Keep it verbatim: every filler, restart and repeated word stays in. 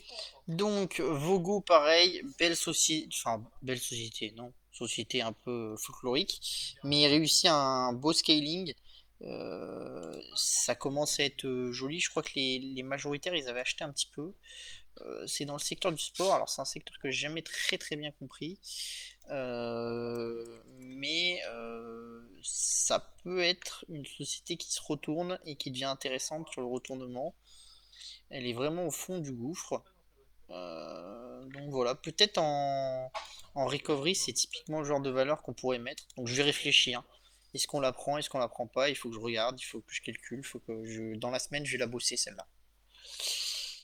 Donc, Vogo, pareil, belle société, enfin, belle société, non, société un peu folklorique, mais il réussit un beau scaling. Euh, ça commence à être euh, joli. Je crois que les, les majoritaires, ils avaient acheté un petit peu. Euh, c'est dans le secteur du sport. Alors, c'est un secteur que j'ai jamais très très bien compris. Euh, mais euh, ça peut être une société qui se retourne et qui devient intéressante sur le retournement. Elle est vraiment au fond du gouffre. Euh, donc voilà, peut-être en, en recovery, c'est typiquement le genre de valeur qu'on pourrait mettre. Donc je vais réfléchir. Est-ce qu'on la prend, est-ce qu'on la prend pas? Il faut que je regarde, il faut que je calcule, il faut que je. Dans la semaine, je vais la bosser celle-là.